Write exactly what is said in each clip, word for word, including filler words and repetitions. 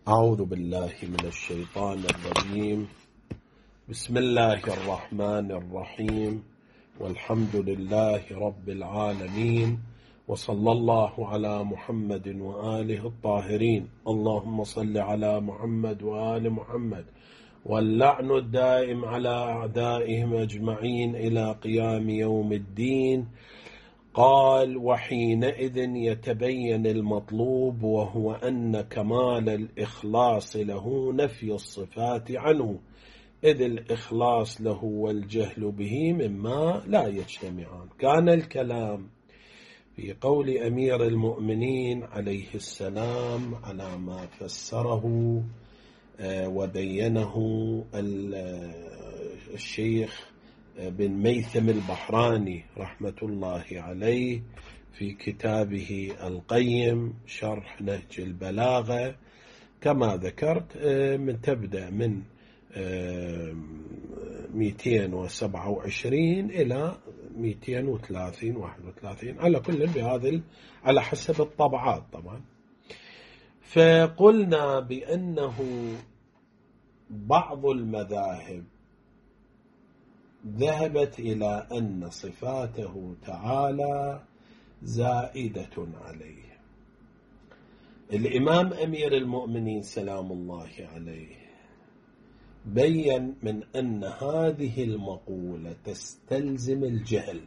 أعوذ بالله من الشيطان الرجيم. بسم الله الرحمن الرحيم، والحمد لله رب العالمين، وصلى الله على محمد وآله الطاهرين. اللهم صل على محمد وآل محمد، واللعن الدائم على أعدائهم أجمعين إلى قيام يوم الدين. قال: وحينئذ يتبين المطلوب، وهو أن كمال الإخلاص له نفي الصفات عنه، إذ الإخلاص له والجهل به مما لا يجتمعان. كان الكلام في قول أمير المؤمنين عليه السلام على ما فسره وبينه الشيخ بن ميثم البحراني رحمة الله عليه في كتابه القيم شرح نهج البلاغة، كما ذكرت من تبدأ من مئتين وسبعة وعشرين إلى مئتين وثلاثين واحد وثلاثين، على كل بهذا على حسب الطبعات طبعا. فقلنا بأنه بعض المذاهب ذهبت إلى أن صفاته تعالى زائدة عليه. الإمام أمير المؤمنين سلام الله عليه بين من أن هذه المقولة تستلزم الجهل،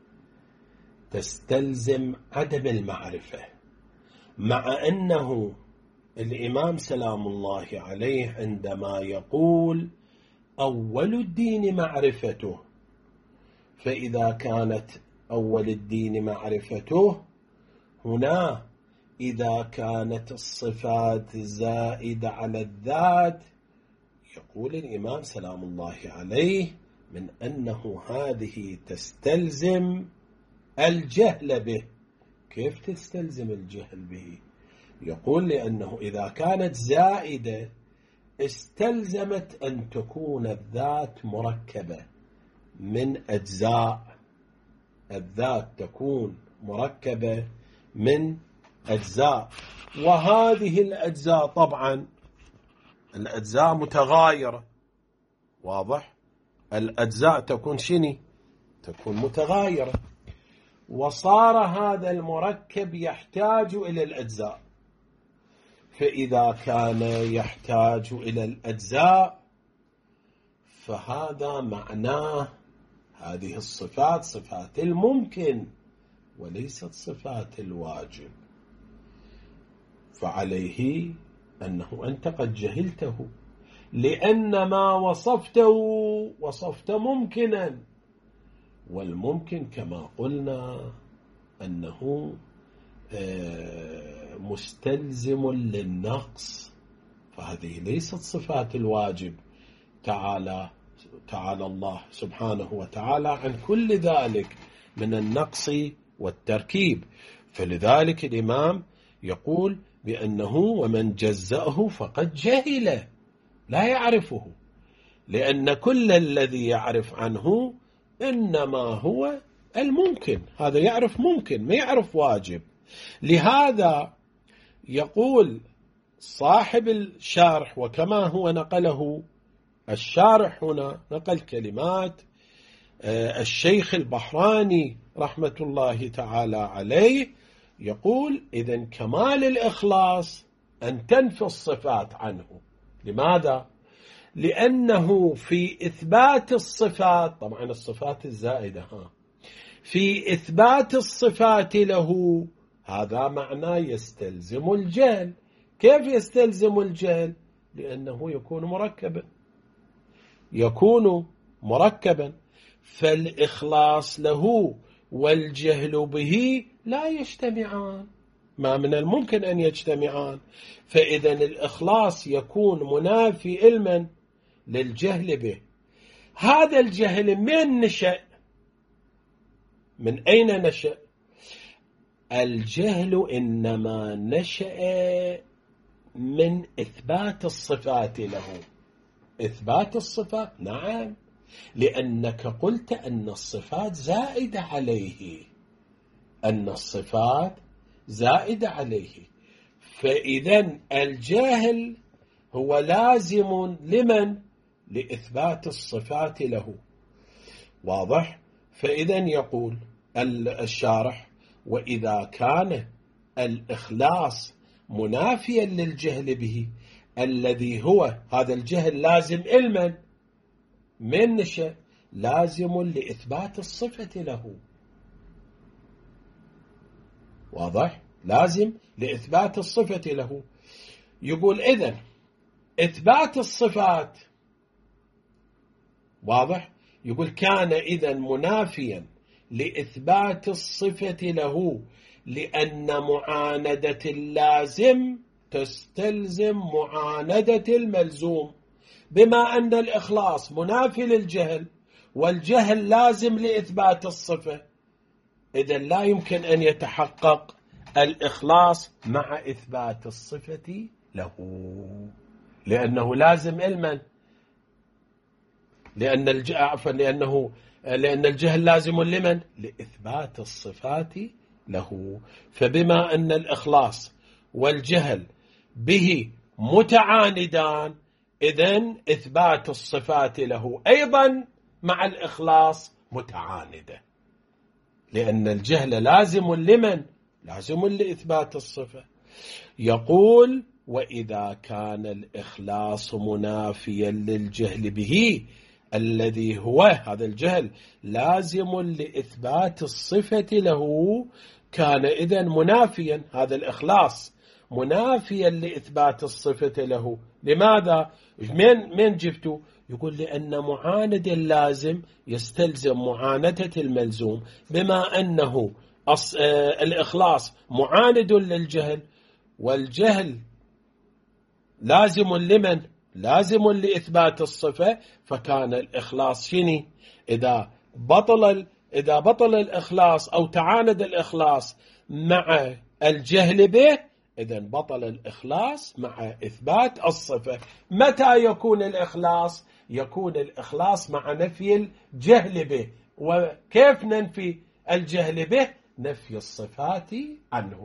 تستلزم عدم المعرفة، مع أنه الإمام سلام الله عليه عندما يقول أول الدين معرفته، فإذا كانت أول الدين معرفته هنا، إذا كانت الصفات زائدة على الذات، يقول الإمام سلام الله عليه من أنه هذه تستلزم الجهل به. كيف تستلزم الجهل به؟ يقول لأنه إذا كانت زائدة استلزمت أن تكون الذات مركبة من أجزاء، الذات تكون مركبة من أجزاء، وهذه الأجزاء طبعا الأجزاء متغايرة، واضح؟ الأجزاء تكون شني؟ تكون متغايرة، وصار هذا المركب يحتاج إلى الأجزاء. فإذا كان يحتاج إلى الأجزاء فهذا معناه هذه الصفات صفات الممكن وليست صفات الواجب، فعليه أنه أنت قد جهلته، لأن ما وصفته وصفت ممكنا، والممكن كما قلنا أنه مستلزم للنقص، فهذه ليست صفات الواجب. تعالى تعالى الله سبحانه وتعالى عن كل ذلك من النقص والتركيب. فلذلك الإمام يقول بأنه ومن جزأه فقد جهل، لا يعرفه، لأن كل الذي يعرف عنه إنما هو الممكن، هذا يعرف ممكن ما يعرف واجب. لهذا يقول صاحب الشارح، وكما هو نقله الشارح هنا، نقل كلمات الشيخ البحراني رحمة الله تعالى عليه، يقول إذن كمال الإخلاص أن تنفي الصفات عنه. لماذا؟ لأنه في إثبات الصفات، طبعا الصفات الزائدة ها في إثبات الصفات له، هذا معناه يستلزم الجهل. كيف يستلزم الجهل؟ لأنه يكون مركبا، يكون مركبا، فالإخلاص له والجهل به لا يجتمعان، ما من الممكن أن يجتمعان. فإذا الإخلاص يكون منافي علما للجهل به. هذا الجهل من نشأ؟ من أين نشأ؟ الجهل إنما نشأ من إثبات الصفات له. إثبات الصفات، نعم، لأنك قلت أن الصفات زائدة عليه، أن الصفات زائدة عليه، فإذا الجاهل هو لازم لمن؟ لإثبات الصفات له. واضح؟ فإذا يقول الشارح: وإذا كان الإخلاص منافيا للجهل به الذي هو هذا الجهل لازم علما من نشأ، لازم لإثبات الصفة له. واضح؟ لازم لإثبات الصفة له. يقول إذن إثبات الصفات، واضح؟ يقول كان إذن منافيا لإثبات الصفة له، لأن معاندة اللازم تستلزم معاندة الملزوم، بما أن الإخلاص منافي للجهل والجهل لازم لإثبات الصفة، إذن لا يمكن أن يتحقق الإخلاص مع إثبات الصفة له، لأنه لازم علما، لأن الج... عفوا لأنه لأن الجهل لازم لمن؟ لإثبات الصفات له. فبما أن الإخلاص والجهل به متعاندان، إذن إثبات الصفات له أيضا مع الإخلاص متعاندة، لأن الجهل لازم لمن؟ لازم لإثبات الصفة. يقول: وإذا كان الإخلاص منافيا للجهل به الذي هو هذا الجهل لازم لإثبات الصفة له، كان إذن منافيا، هذا الإخلاص منافيا لإثبات الصفة له. لماذا؟ من من جبته؟ يقول: لأن معاند اللازم يستلزم معاندة الملزوم، بما أنه الإخلاص معاند للجهل والجهل لازم لمن؟ لازم لإثبات الصفة، فكان الإخلاص شنو؟ إذا بطل إذا بطل الإخلاص أو تعاند الإخلاص مع الجهل به، إذن بطل الإخلاص مع إثبات الصفة. متى يكون الإخلاص؟ يكون الإخلاص مع نفي الجهل به. وكيف ننفي الجهل به؟ نفي الصفات عنه.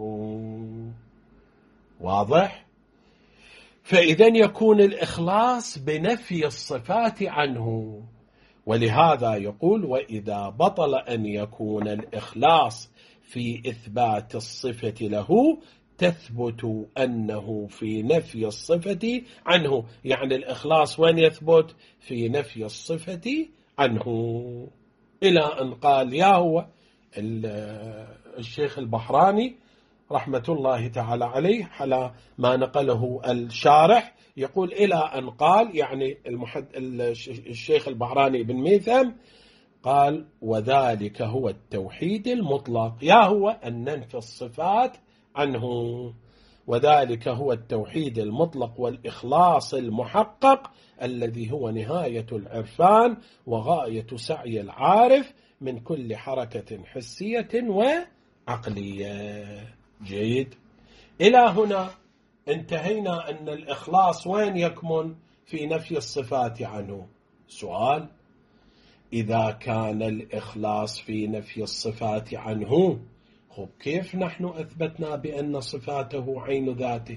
واضح؟ فإذا يكون الإخلاص بنفي الصفات عنه، ولهذا يقول: وإذا بطل أن يكون الإخلاص في إثبات الصفة له تثبت أنه في نفي الصفة عنه. يعني الإخلاص وين يثبت؟ في نفي الصفة عنه. إلى أن قال يا هو الشيخ البحراني رحمة الله تعالى عليه على ما نقله الشارح، يقول: إلى أن قال، يعني المحد الشيخ البحراني بن ميثم قال: وذلك هو التوحيد المطلق. يا هو أن ننفي الصفات عنه، وذلك هو التوحيد المطلق والإخلاص المحقق الذي هو نهاية العرفان وغاية سعي العارف من كل حركة حسية وعقلية. جيد، إلى هنا انتهينا أن الإخلاص وين يكمن؟ في نفي الصفات عنه. سؤال: إذا كان الإخلاص في نفي الصفات عنه، خب كيف نحن أثبتنا بأن صفاته عين ذاته؟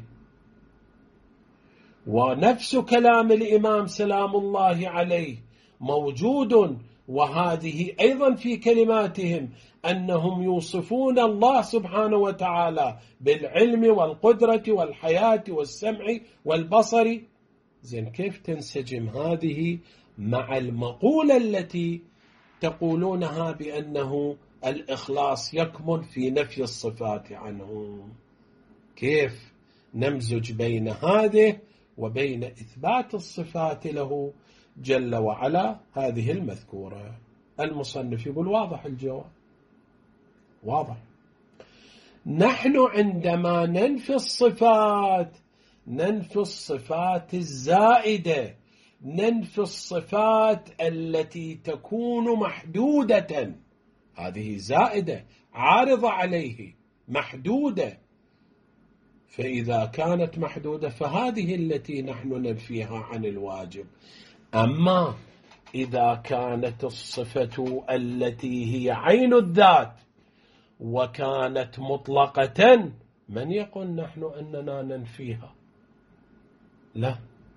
ونفس كلام الإمام سلام الله عليه موجود، وهذه أيضا في كلماتهم أنهم يوصفون الله سبحانه وتعالى بالعلم والقدرة والحياة والسمع والبصر. زين، كيف تنسجم هذه مع المقولة التي تقولونها بأنه الإخلاص يكمن في نفي الصفات عنه؟ كيف نمزج بين هذه وبين إثبات الصفات له جل وعلا هذه المذكورة؟ المصنف يقول: واضح الجواب، واضح. نحن عندما ننفي الصفات ننفي الصفات الزائدة، ننفي الصفات التي تكون محدودة، هذه زائدة عارضة عليه محدودة، فإذا كانت محدودة فهذه التي نحن ننفيها عن الواجب. أما إذا كانت الصفة التي هي عين الذات وكانت مطلقة، من يقول نحن أننا ننفيها؟ لا،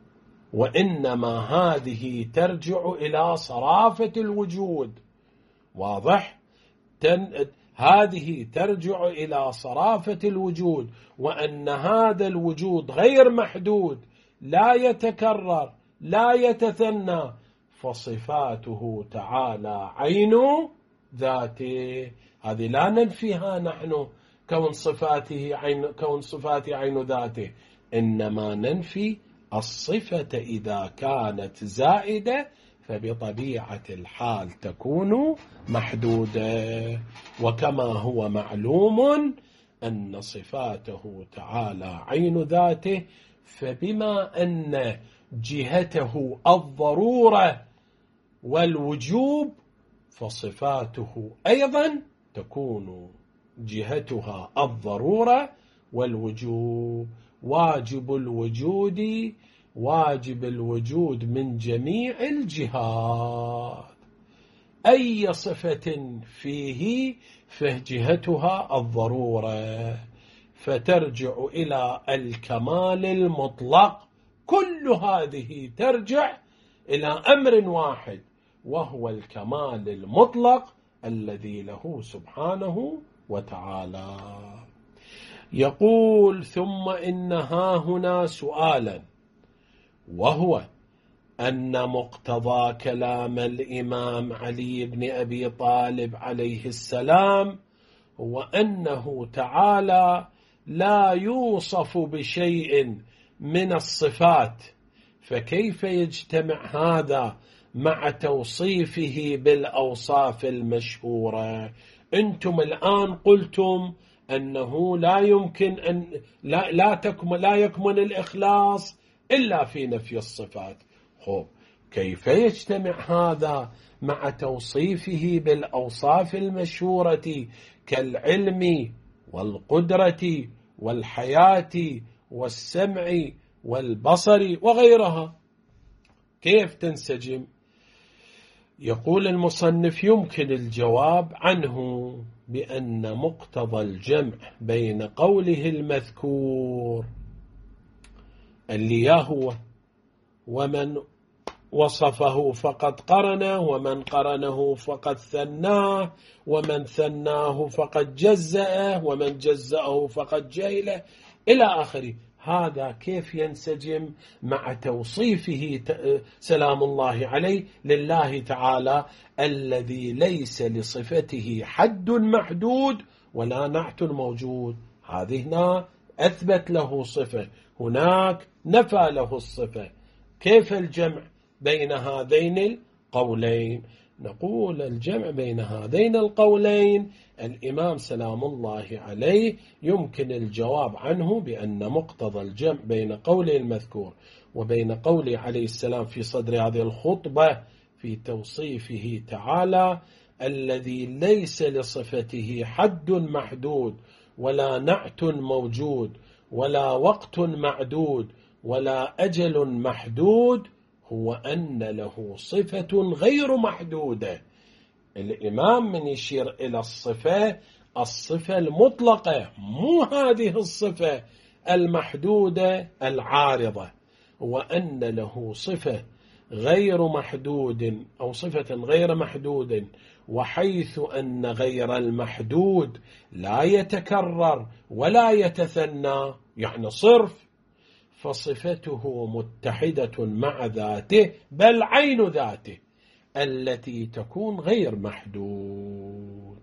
وإنما هذه ترجع إلى صرافة الوجود. واضح؟ تن... هذه ترجع إلى صرافة الوجود، وأن هذا الوجود غير محدود، لا يتكرر، لا يتثنى، فصفاته تعالى عين ذاته. هذه لا ننفيها نحن، كون صفاته عين، كون صفاته عين ذاته، إنما ننفي الصفة إذا كانت زائدة فبطبيعة الحال تكون محدودة. وكما هو معلوم أن صفاته تعالى عين ذاته، فبما أن جهته الضرورة والوجوب، فصفاته أيضا تكون جهتها الضرورة والوجوب. واجب الوجود واجب الوجود من جميع الجهات، أي صفة فيه فجهتها الضرورة، فترجع إلى الكمال المطلق. كل هذه ترجع إلى أمر واحد، وهو الكمال المطلق الذي له سبحانه وتعالى. يقول: ثم إنها هنا سؤالا، وهو أن مقتضى كلام الإمام علي بن أبي طالب عليه السلام هو أنه تعالى لا يوصف بشيء من الصفات، فكيف يجتمع هذا مع توصيفه بالأوصاف المشهورة؟ أنتم الآن قلتم أنه لا يمكن أن لا لا تكمل لا يكمن الإخلاص إلا في نفي الصفات. خب كيف يجتمع هذا مع توصيفه بالأوصاف المشهورة كالعلم والقدرة والحياة والسمع والبصر وغيرها؟ كيف تنسجم؟ يقول المصنف: يمكن الجواب عنه بأن مقتضى الجمع بين قوله المذكور اللي هو ومن وصفه فقد قرنه، ومن قرنه فقد ثناه، ومن ثناه فقد جزأه، ومن جزأه فقد جهله، إلى آخره. هذا كيف ينسجم مع توصيفه سلام الله عليه لله تعالى الذي ليس لصفته حد محدود ولا نعت موجود؟ هذه هنا أثبت له صفة، هناك نفى له الصفة. كيف الجمع بين هذين القولين؟ نقول الجمع بين هذين القولين الإمام سلام الله عليه يمكن الجواب عنه بأن مقتضى الجمع بين قوله المذكور وبين قوله عليه السلام في صدر هذه الخطبة في توصيفه تعالى الذي ليس لصفته حد محدود ولا نعت موجود ولا وقت معدود ولا أجل محدود، هو أن له صفة غير محدودة. الإمام من يشير إلى الصفة الصفة المطلقة، مو هذه الصفة المحدودة العارضة، وأن له صفة غير محدود أو صفة غير محدود، وحيث أن غير المحدود لا يتكرر ولا يتثنى يعني صرف، فصفته متحدة مع ذاته بل عين ذاته التي تكون غير محدود.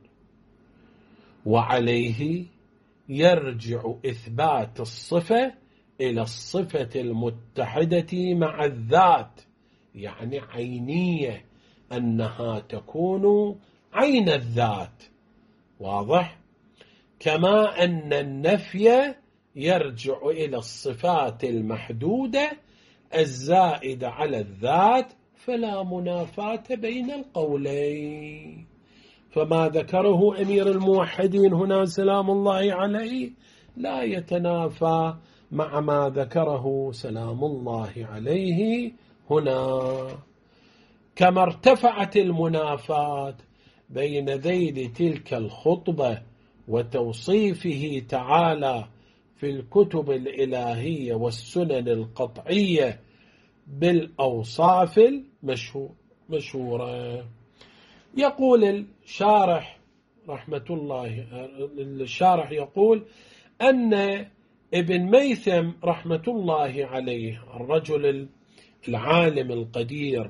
وعليه يرجع إثبات الصفة إلى الصفة المتحدة مع الذات، يعني عينية، أنها تكون عين الذات. واضح؟ كما أن النفي يرجع إلى الصفات المحدودة الزائدة على الذات، فلا منافاة بين القولين. فما ذكره أمير الموحدين هنا سلام الله عليه لا يتنافى مع ما ذكره سلام الله عليه هنا. كما ارتفعت المنافاة بين ذيل تلك الخطبة وتوصيفه تعالى في الكتب الإلهية والسنن القطعية بالأوصاف المشهورة. يقول الشارح رحمة الله، الشارح يقول أن ابن ميثم رحمة الله عليه الرجل العالم القدير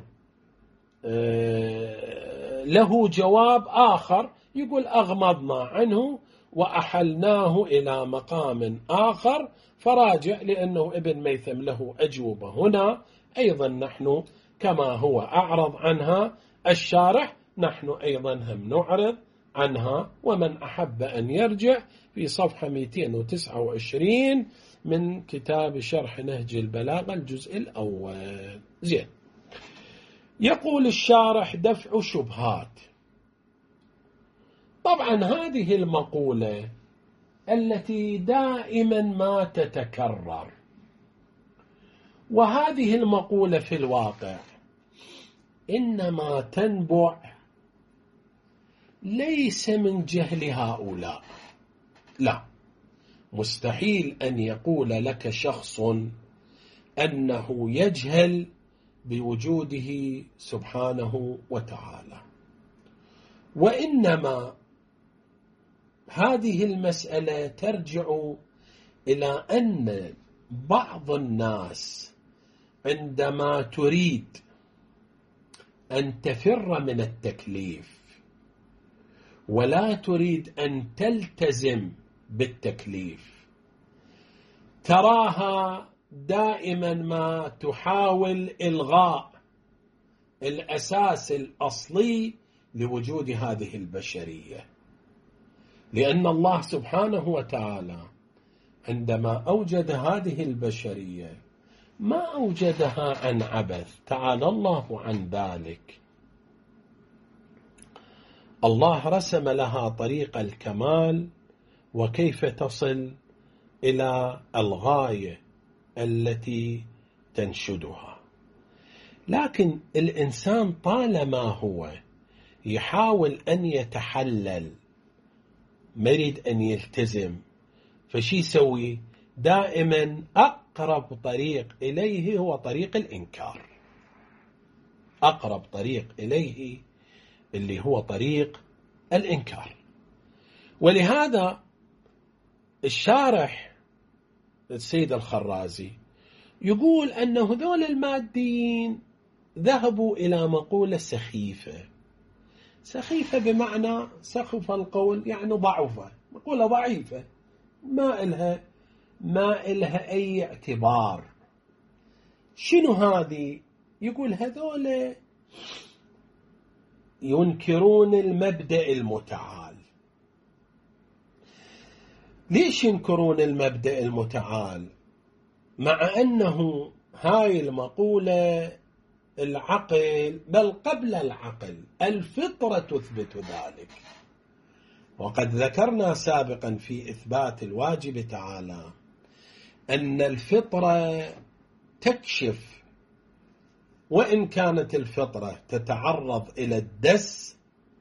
له جواب آخر، يقول أغمضنا عنه وأحلناه إلى مقام آخر فراجع، لأنه ابن ميثم له أجوبة هنا أيضا نحن كما هو أعرض عنها الشارح نحن أيضا هم نعرض عنها. ومن أحب أن يرجع في صفحة مئتين وتسعة وعشرين من كتاب شرح نهج البلاغة الجزء الأول. زين. يقول الشارح دفع شبهات. طبعا هذه المقولة التي دائما ما تتكرر، وهذه المقولة في الواقع إنما تنبع ليس من جهل هؤلاء، لا، مستحيل أن يقول لك شخص أنه يجهل بوجوده سبحانه وتعالى، وإنما هذه المسألة ترجع إلى أن بعض الناس عندما تريد أن تفر من التكليف ولا تريد أن تلتزم بالتكليف تراها دائما ما تحاول إلغاء الأساس الأصلي لوجود هذه البشرية، لأن الله سبحانه وتعالى عندما أوجد هذه البشرية ما أوجدها عن عبث، تعالى الله عن ذلك. الله رسم لها طريق الكمال وكيف تصل إلى الغاية التي تنشدها. لكن الإنسان طالما هو يحاول أن يتحلل، ما يريد أن يلتزم، فشي يسوي؟ دائما أقرب طريق إليه هو طريق الإنكار، أقرب طريق إليه اللي هو طريق الإنكار. ولهذا الشارح السيد الخرازي يقول أن هذول الماديين ذهبوا إلى مقولة سخيفة. سخيفة بمعنى سخف القول، يعني ضعفة، مقولة ضعيفة ما إلها ما إلها أي اعتبار. شنو هذه؟ يقول هذول ينكرون المبدأ المتعال. ليش ينكرون المبدأ المتعال؟ مع أنه هاي المقولة العقل، بل قبل العقل الفطرة تثبت ذلك. وقد ذكرنا سابقا في إثبات الواجب تعالى أن الفطرة تكشف، وإن كانت الفطرة تتعرض إلى الدس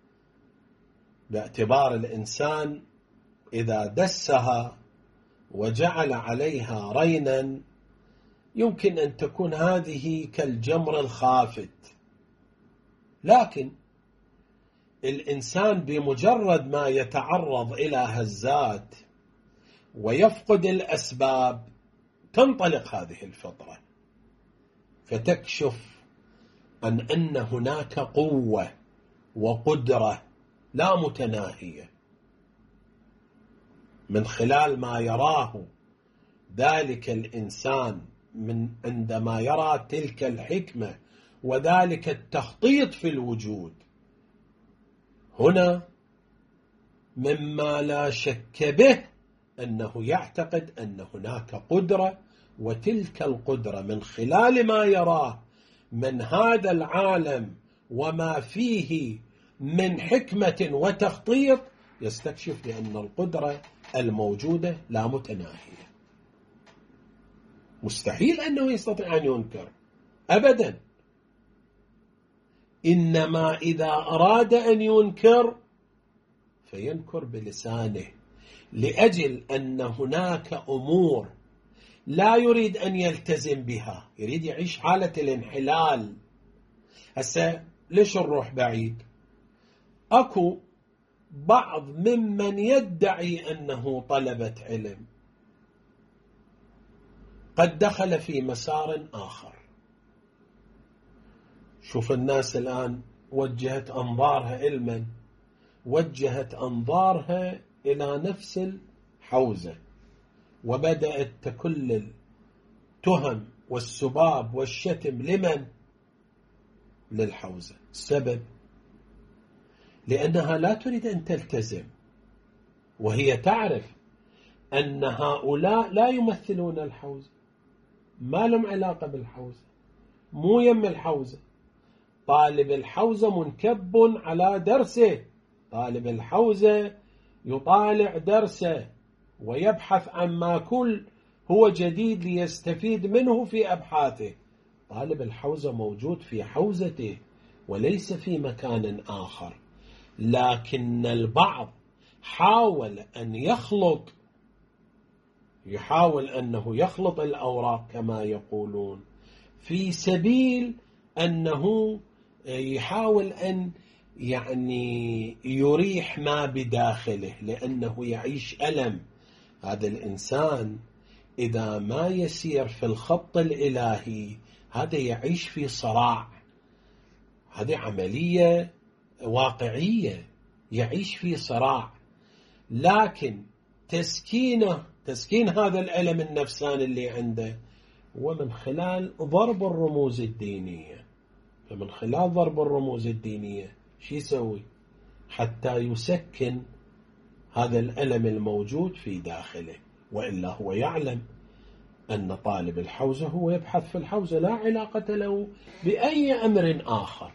باعتبار الإنسان إذا دسها وجعل عليها رينا يمكن أن تكون هذه كالجمر الخافت، لكن الإنسان بمجرد ما يتعرض إلى هزات ويفقد الأسباب تنطلق هذه الفطرة فتكشف عن أن هناك قوة وقدرة لا متناهية من خلال ما يراه ذلك الإنسان، من عندما يرى تلك الحكمة وذلك التخطيط في الوجود. هنا مما لا شك به أنه يعتقد أن هناك قدرة، وتلك القدرة من خلال ما يراه من هذا العالم وما فيه من حكمة وتخطيط يستكشف بأن القدرة الموجودة لا متناهية. مستحيل أنه يستطيع أن ينكر أبدا، إنما إذا أراد أن ينكر فينكر بلسانه، لأجل أن هناك أمور لا يريد أن يلتزم بها، يريد يعيش حالة الانحلال. هسه ليش نروح بعيد؟ أكو بعض ممن يدعي أنه طلبة علم قد دخل في مسار آخر. شوف الناس الآن وجهت أنظارها علما، وجهت أنظارها إلى نفس الحوزة، وبدأت تكلل التهم والسباب والشتم لمن؟ للحوزة. السبب لأنها لا تريد أن تلتزم، وهي تعرف أن هؤلاء لا يمثلون الحوزة، ما لهم علاقة بالحوزة، مو يم الحوزة. طالب الحوزة منكب على درسه، طالب الحوزة يطالع درسه ويبحث عن ما كل هو جديد ليستفيد منه في أبحاثه. طالب الحوزة موجود في حوزته وليس في مكان آخر. لكن البعض حاول أن يخلط، يحاول أنه يخلط الأوراق كما يقولون، في سبيل أنه يحاول أن يعني يريح ما بداخله، لأنه يعيش ألم. هذا الإنسان إذا ما يسير في الخط الإلهي هذا يعيش في صراع، هذه عملية واقعية، يعيش في صراع. لكن تسكينه، تسكين هذا الألم النفساني اللي عنده هو من خلال ضرب الرموز الدينية. فمن خلال ضرب الرموز الدينية شو يسوي؟ حتى يسكن هذا الألم الموجود في داخله. وإلا هو يعلم أن طالب الحوزة هو يبحث في الحوزة، لا علاقة له بأي أمر آخر.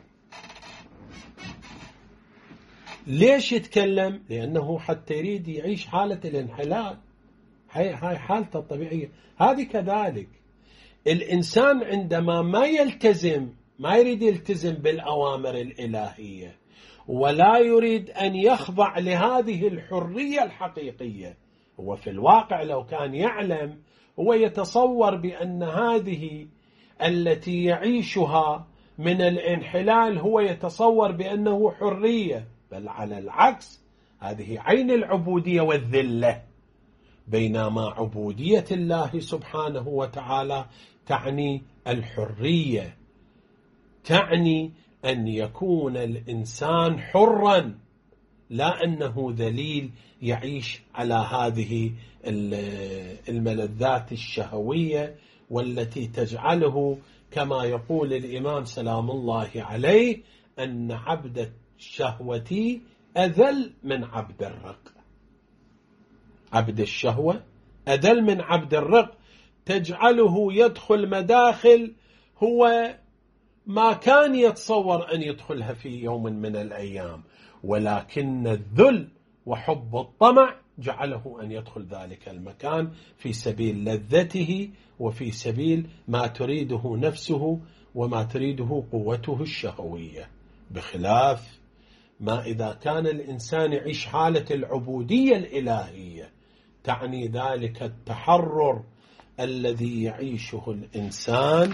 ليش يتكلم؟ لأنه حتى يريد يعيش حالة الانحلال، هاي هاي حالته الطبيعية. هذه كذلك الإنسان عندما ما يلتزم، ما يريد يلتزم بالأوامر الإلهية، ولا يريد أن يخضع لهذه الحرية الحقيقية. هو في الواقع لو كان يعلم هو يتصور بأن هذه التي يعيشها من الانحلال هو يتصور بأنه حرية، بل على العكس هذه عين العبودية والذلة. بينما عبودية الله سبحانه وتعالى تعني الحرية، تعني أن يكون الإنسان حرا، لا أنه ذليل يعيش على هذه الملذات الشهوية والتي تجعله كما يقول الإمام سلام الله عليه أن عبد الشهوة أذل من عبد الرق. عبد الشهوة أذل من عبد الرق، تجعله يدخل مداخل هو ما كان يتصور أن يدخلها في يوم من الأيام، ولكن الذل وحب الطمع جعله أن يدخل ذلك المكان في سبيل لذته وفي سبيل ما تريده نفسه وما تريده قوته الشهوية. بخلاف ما إذا كان الإنسان يعيش حالة العبودية الإلهية، تعني ذلك التحرر الذي يعيشه الإنسان.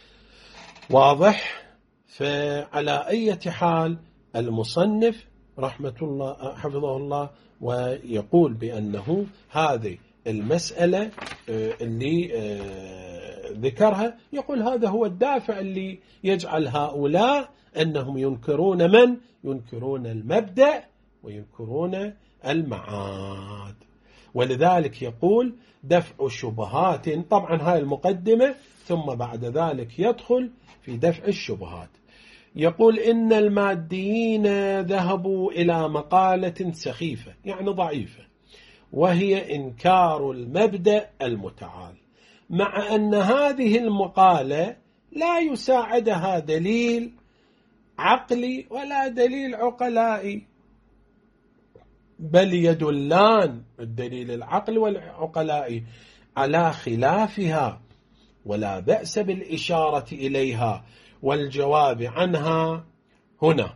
واضح؟ فعلى أي حال المصنف رحمة الله حفظه الله ويقول بأنه هذه المسألة اللي ذكرها، يقول هذا هو الدافع اللي يجعل هؤلاء أنهم ينكرون من؟ ينكرون المبدأ وينكرون المعاد. ولذلك يقول دفع شبهات. طبعا هاي المقدمة، ثم بعد ذلك يدخل في دفع الشبهات. يقول إن الماديين ذهبوا إلى مقالة سخيفة يعني ضعيفة، وهي إنكار المبدأ المتعال، مع أن هذه المقالة لا يساعدها دليل عقلي ولا دليل عقلائي، بل يدلان الدليل العقلي والعقلائي على خلافها، ولا بأس بالإشارة إليها والجواب عنها هنا.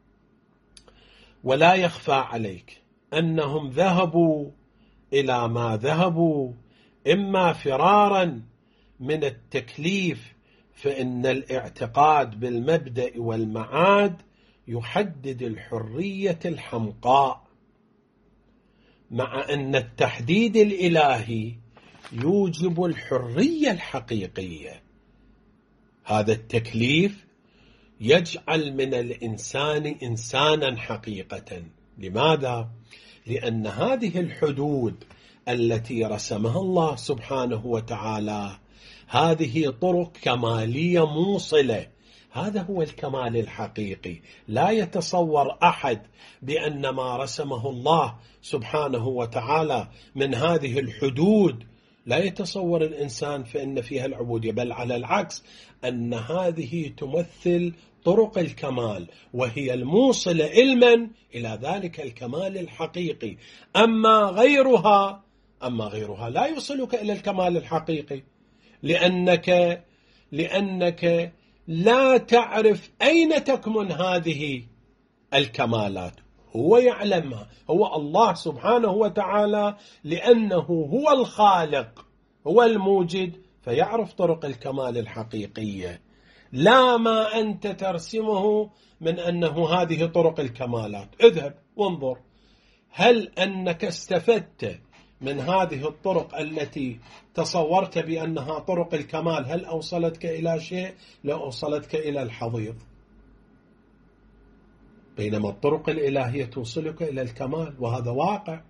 ولا يخفى عليك أنهم ذهبوا إلى ما ذهبوا إما فرارا من التكليف، فإن الاعتقاد بالمبدأ والمعاد يحدد الحرية الحمقاء، مع أن التحديد الإلهي يوجب الحرية الحقيقية. هذا التكليف يجعل من الإنسان إنسانا حقيقة. لماذا؟ لأن هذه الحدود التي رسمها الله سبحانه وتعالى هذه طرق كمالية موصلة. هذا هو الكمال الحقيقي. لا يتصور أحد بأن ما رسمه الله سبحانه وتعالى من هذه الحدود لا يتصور الإنسان فإن فيها العبودية، بل على العكس، أن هذه تمثل طرق الكمال، وهي الموصلة علما إلى ذلك الكمال الحقيقي. أما غيرها أما غيرها لا يوصلك إلى الكمال الحقيقي، لأنك لأنك لا تعرف أين تكمن هذه الكمالات. هو يعلمها، هو الله سبحانه وتعالى، لأنه هو الخالق، هو الموجد، فيعرف طرق الكمال الحقيقية، لا ما أنت ترسمه من أنه هذه طرق الكمالات. اذهب وانظر، هل أنك استفدت من هذه الطرق التي تصورت بأنها طرق الكمال؟ هل أوصلتك إلى شيء؟ لا أوصلتك إلى الحضيض، بينما الطرق الإلهية توصلك إلى الكمال، وهذا واقع.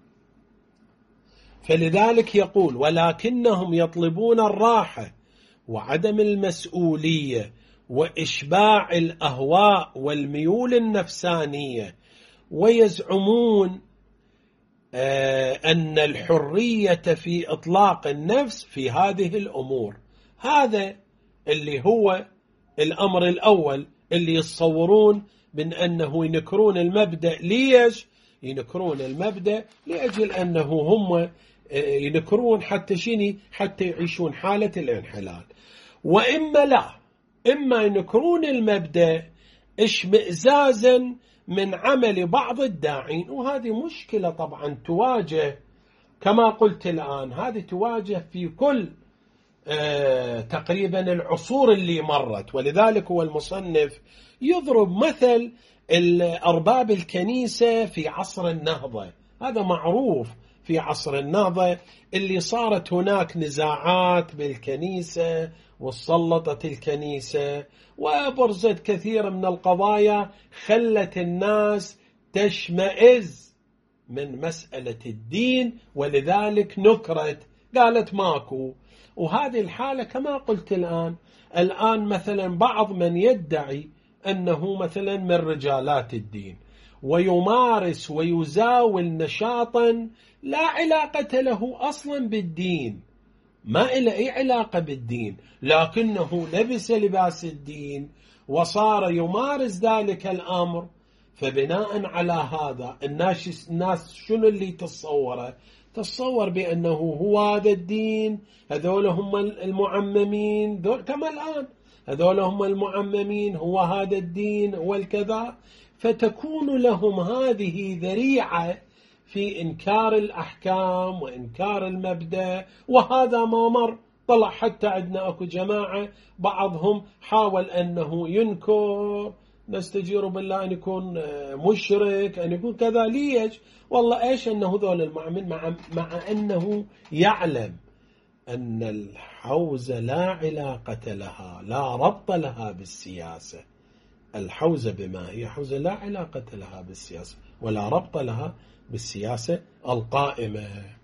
فلذلك يقول: ولكنهم يطلبون الراحة وعدم المسؤولية وإشباع الأهواء والميول النفسانية، ويزعمون أن الحرية في إطلاق النفس في هذه الأمور. هذا اللي هو الأمر الأول اللي يتصورون من أنه ينكرون المبدأ. ليش ينكرون المبدأ؟ لأجل أنه هم ينكرون حتى شني؟ حتى يعيشون حالة الانحلال. وإما لا، إما ينكرون المبدأ اشمئزازا من عمل بعض الداعين، وهذه مشكلة طبعا تواجه، كما قلت الآن، هذه تواجه في كل آه تقريبا العصور اللي مرت. ولذلك هو المصنف يضرب مثل أرباب الكنيسة في عصر النهضة. هذا معروف في عصر النهضة اللي صارت هناك نزاعات بالكنيسة وسلطت الكنيسة وبرزت كثير من القضايا، خلت الناس تشمئز من مسألة الدين، ولذلك نكرت، قالت ماكو. وهذه الحالة كما قلت الآن الآن مثلا بعض من يدعي أنه مثلا من رجالات الدين ويمارس ويزاول نشاطا لا علاقة له أصلا بالدين، ما إله أي علاقة بالدين، لكنه لبس لباس الدين وصار يمارس ذلك الأمر. فبناء على هذا الناس الناس شنو اللي تصوره؟ تصور بأنه هو هذا الدين، هذول هم المعممين، كما الآن هذول هم المعممين، هو هذا الدين والكذا. فتكون لهم هذه ذريعة في إنكار الأحكام وإنكار المبدأ. وهذا ما مر، طلع حتى عندنا أكو جماعة بعضهم حاول أنه ينكر، نستجير بالله أن يكون مشرك، أن يكون كذا. ليش؟ والله إيش أنه ذول المعمل، مع, مع أنه يعلم أن الحوزة لا علاقة لها، لا ربط لها بالسياسة. الحوزة بما هي حوزة لا علاقة لها بالسياسة ولا ربط لها بالسياسة القائمة.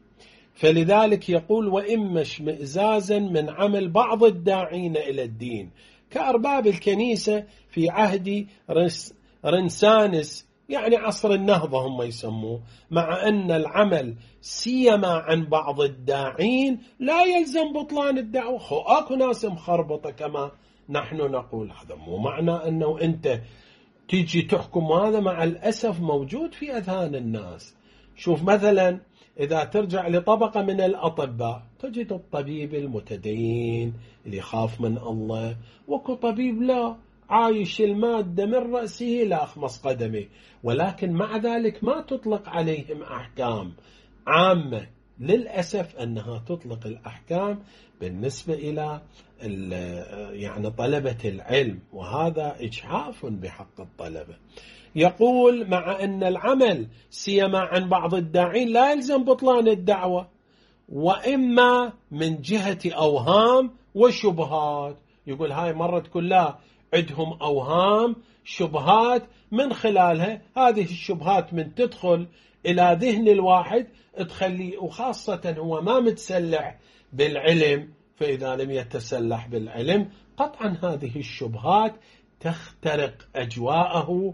فلذلك يقول: وإما اشمئزازا من عمل بعض الداعين إلى الدين كأرباب الكنيسة في عهد رنسانس، يعني عصر النهضة هم يسموه، مع أن العمل سيما عن بعض الداعين لا يلزم بطلان الدعوة. خو أكو ناس مخربطة كما نحن نقول، هذا مو معنى أنه أنت تيجي تحكم. هذا مع الأسف موجود في أذهان الناس. شوف مثلا إذا ترجع لطبقة من الأطباء تجد الطبيب المتدين اللي يخاف من الله، وكو طبيب لا، عايش المادة من رأسه إلى أخمص قدمه، ولكن مع ذلك ما تطلق عليهم أحكام عامة للأسف أنها تطلق الأحكام بالنسبة إلى يعني طلبة العلم، وهذا إجحاف بحق الطلبة. يقول مع أن العمل سيما عن بعض الداعين لا يلزم بطلان الدعوة، وإما من جهة أوهام وشبهات. يقول هاي مرت كلها عندهم أوهام شبهات، من خلالها هذه الشبهات من تدخل إلى ذهن الواحد تخليه، وخاصة هو ما متسلح بالعلم، فإذا لم يتسلح بالعلم قطعا هذه الشبهات تخترق أجواءه،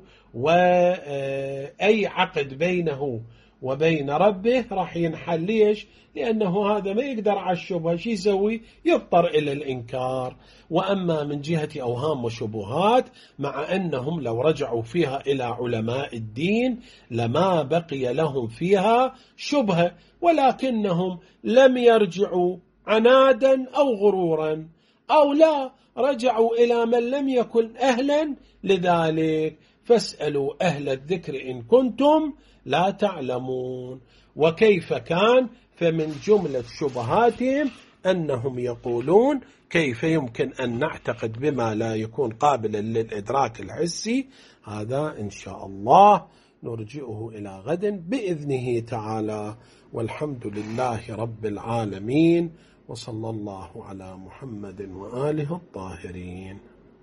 وأي عقد بينه وبين ربه راح ينحل. ليش؟ لأنه هذا ما يقدر على الشبهة، شو يسوي؟ يضطر إلى الإنكار. وأما من جهة أوهام وشبهات، مع أنهم لو رجعوا فيها إلى علماء الدين لما بقي لهم فيها شبهة، ولكنهم لم يرجعوا عنادا أو غرورا، أو لا رجعوا إلى من لم يكن أهلا لذلك. فاسألوا أهل الذكر إن كنتم لا تعلمون. وكيف كان؟ فمن جملة شبهاتهم أنهم يقولون كيف يمكن أن نعتقد بما لا يكون قابلا للإدراك الحسي. هذا إن شاء الله نرجئه إلى غد بإذنه تعالى، والحمد لله رب العالمين، وصلى الله على محمد وآله الطاهرين.